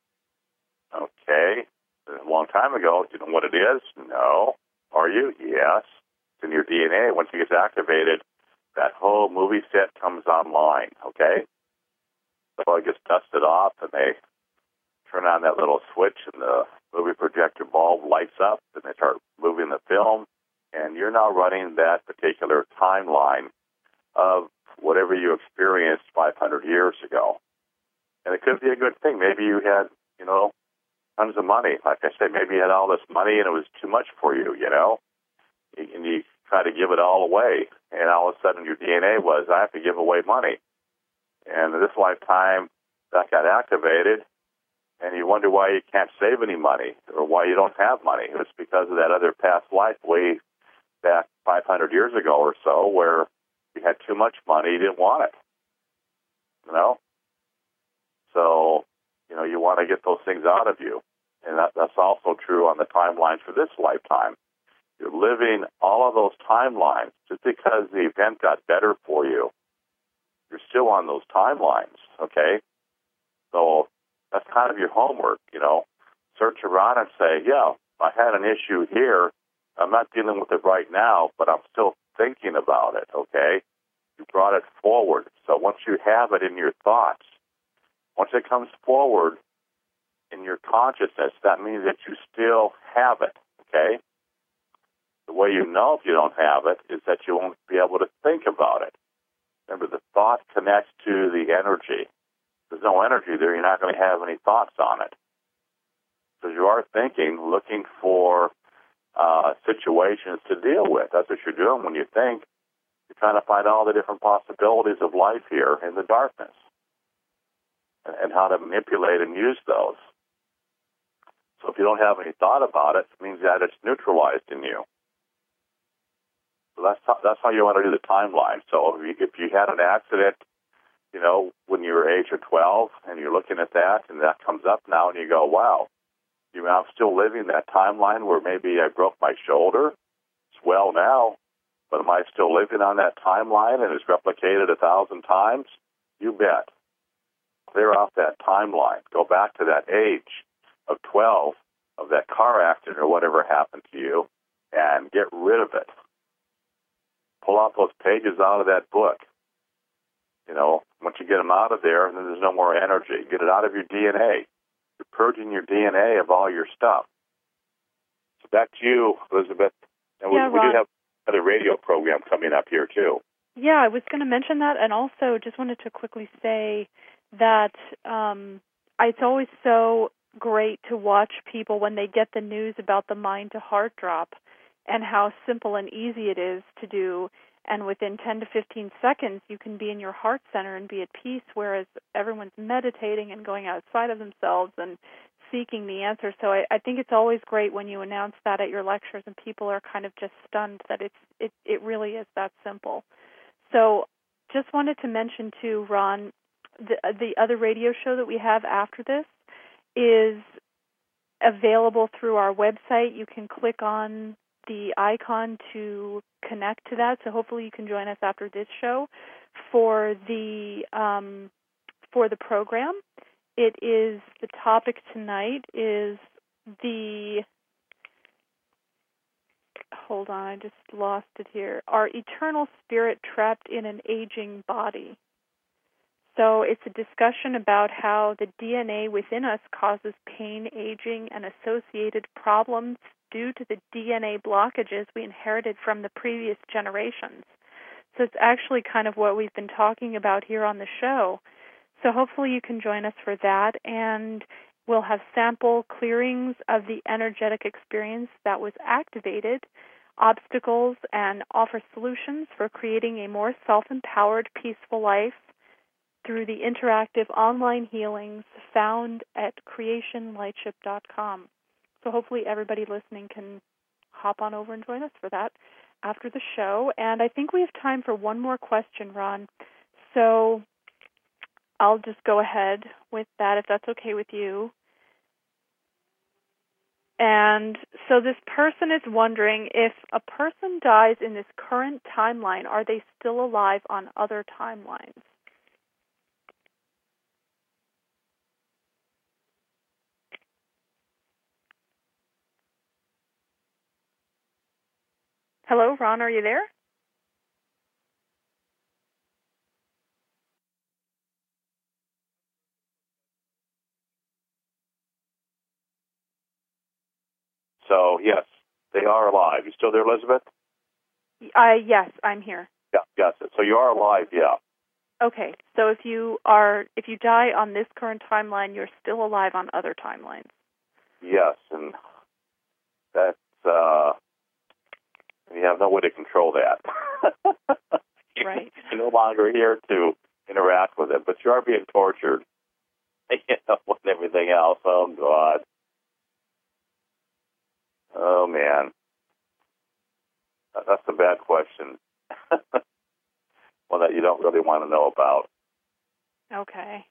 Okay. A long time ago. Do you know what it is? No. Are you? Yes. It's in your D N A. Once it gets activated, that whole movie set comes online, okay? So it gets dusted off, and they turn on that little switch, and the movie projector bulb lights up, and they start moving the film, and you're now running that particular timeline of whatever you experienced five hundred years ago. And it could be a good thing. Maybe you had, you know, tons of money. Like I said, maybe you had all this money and it was too much for you, you know, and you try to give it all away. And all of a sudden your D N A was, I have to give away money. And in this lifetime, that got activated, and you wonder why you can't save any money or why you don't have money. It's because of that other past life way back five hundred years ago or so where you had too much money, you didn't want it, you know? So, you know, you want to get those things out of you. And that, that's also true on the timelines for this lifetime. You're living all of those timelines. Just because the event got better for you, you're still on those timelines, okay? So that's kind of your homework, you know. Search around and say, yeah, I had an issue here. I'm not dealing with it right now, but I'm still thinking about it, okay? You brought it forward. So once you have it in your thoughts, once it comes forward in your consciousness, that means that you still have it, okay? The way you know if you don't have it is that you won't be able to think about it. Remember, the thought connects to the energy. If there's no energy there, you're not going to have any thoughts on it. So you are thinking, looking for uh, situations to deal with. That's what you're doing when you think. You're trying to find all the different possibilities of life here in the darkness and, and how to manipulate and use those. So if you don't have any thought about it, it means that it's neutralized in you. So that's how, that's how you want to do the timeline. So if you, if you had an accident, you know, when you were age of twelve, and you're looking at that, and that comes up now, and you go, wow, you know, I'm still living that timeline where maybe I broke my shoulder. It's well now, but am I still living on that timeline and it's replicated a thousand times? You bet. Clear off that timeline. Go back to that age of twelve, of that car accident or whatever happened to you, and get rid of it. Pull out those pages out of that book. You know, once you get them out of there, then there's no more energy. Get it out of your D N A. You're purging your D N A of all your stuff. So back to you, Elizabeth. And yeah, we, we Ron. do have another radio program coming up here, too. Yeah, I was going to mention that, and also just wanted to quickly say that um, it's always so great to watch people when they get the news about the mind-to-heart drop and how simple and easy it is to do. And within ten to fifteen seconds, you can be in your heart center and be at peace, whereas everyone's meditating and going outside of themselves and seeking the answer. So I, I think it's always great when you announce that at your lectures and people are kind of just stunned that it's it, it really is that simple. So just wanted to mention, too, Ron, the, the other radio show that we have after this is available through our website. You can click on the icon to connect to that. So hopefully you can join us after this show for the um, for the program. It is the topic tonight is the hold on, I just lost it here. Our eternal spirit trapped in an aging body. So it's a discussion about how the D N A within us causes pain, aging, and associated problems due to the D N A blockages we inherited from the previous generations. So it's actually kind of what we've been talking about here on the show. So hopefully you can join us for that, and we'll have sample clearings of the energetic experience that was activated obstacles and offer solutions for creating a more self-empowered, peaceful life through the interactive online healings found at creation lightship dot com. So hopefully everybody listening can hop on over and join us for that after the show. And I think we have time for one more question, Ron. So I'll just go ahead with that if that's okay with you. And so this person is wondering, if a person dies in this current timeline, are they still alive on other timelines? Hello, Ron, are you there? So, yes, they are alive. You still there, Elizabeth? Uh, yes, I'm here. Yeah, yes. So you are alive, yeah. Okay, so if you are, if you die on this current timeline, you're still alive on other timelines. Yes, and that's, uh, you have no way to control that. Right. You're no longer here to interact with it, but you are being tortured, you know, with everything else. Oh, God. Oh, man. That's a bad question. One that you don't really want to know about. Okay.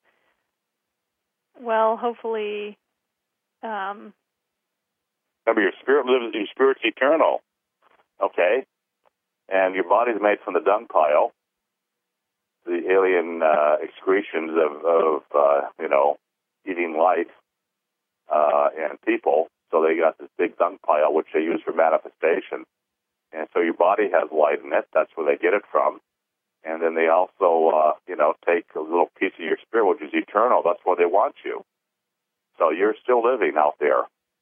Well, hopefully... Um, Remember, your spirit lives, your spirit's eternal, okay? And your body's made from the dung pile, the alien uh, excretions of, of uh, you know, eating life uh, and people. So they got this big dung pile, which they use for manifestation. And so your body has light in it. That's where they get it from. And then they also, uh, you know, take a little piece of your spirit, which is eternal. That's where they want you. So you're still living out there.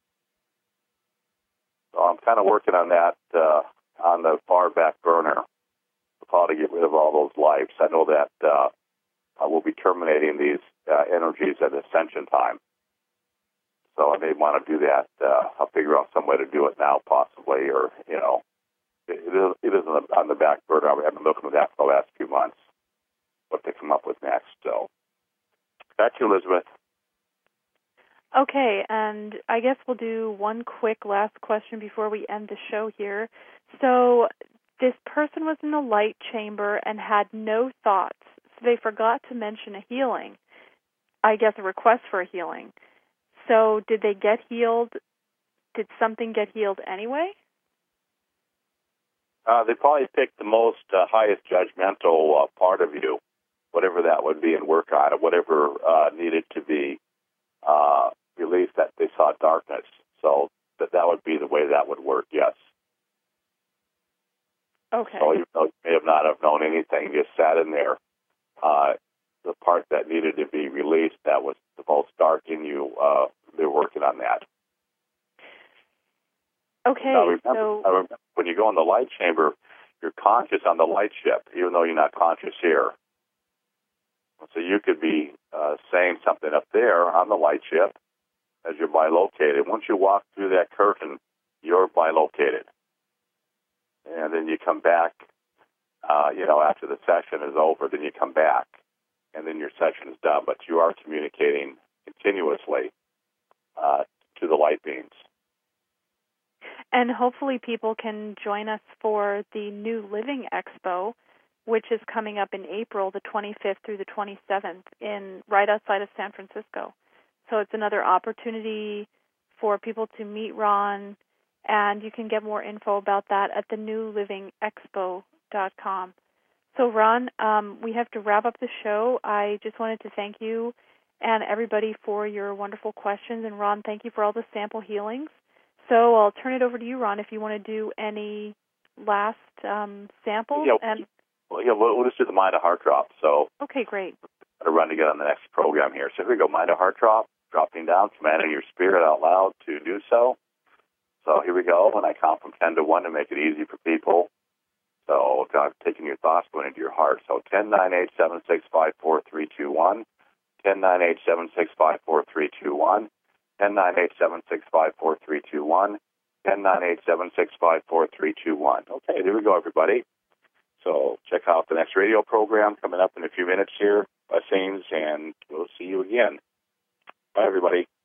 So I'm kind of working on that uh, on the far back burner, how to get rid of all those lives. I know that uh, I will be terminating these uh, energies at ascension time. So I may want to do that. Uh, I'll figure out some way to do it now, possibly, or, you know, it, it is, it is on the back burner. I've been looking at that for the last few months, what to come up with next. So back to you, Elizabeth. Okay, and I guess we'll do one quick last question before we end the show here. So this person was in the light chamber and had no thoughts, so they forgot to mention a healing, I guess a request for a healing. So did they get healed? Did something get healed anyway? Uh, they probably picked the most uh, highest judgmental uh, part of you, whatever that would be, and work on it, whatever uh, needed to be uh, released, that they saw darkness. So that that would be the way that would work, yes. Okay. So you, know, you may have not have known anything, just sat in there. Uh, the part that needed to be released, that was the most dark in you, uh, they're working on that. Okay, now remember, so... now remember, when you go in the light chamber, you're conscious on the light ship, even though you're not conscious here. So you could be uh, saying something up there on the light ship as you're bilocated. Once you walk through that curtain, you're bilocated. And then you come back, uh, you know, after the session is over, then you come back, and then your session is done. But you are communicating continuously uh, to the light beings. And hopefully people can join us for the New Living Expo, which is coming up in April, the twenty-fifth through the twenty-seventh, in right outside of San Francisco. So it's another opportunity for people to meet Ron, and you can get more info about that at the new living expo dot com. So, Ron, um, we have to wrap up the show. I just wanted to thank you and everybody for your wonderful questions. And, Ron, thank you for all the sample healings. So I'll turn it over to you, Ron, if you want to do any last um, samples. Yeah, and well, yeah, we'll, we'll just do the Mind a Heart Drop. So okay, great. I'm going to run to get on the next program here. So here we go, Mind a Heart Drop, dropping down, commanding your spirit out loud to do so. So here we go. When I count from ten to one to make it easy for people. So God, taking your thoughts going into your heart. So ten, nine, eight, seven, six, five, four, three, two, one. ten, nine, eight, seven, six, five, four, three, two, one. ten, nine, eight, seven, six, five, four, three, two, one. ten nine eight, seven six five, four three two one. Okay, there we go, everybody. So check out the next radio program coming up in a few minutes here. Blessings, and we'll see you again. Bye, everybody.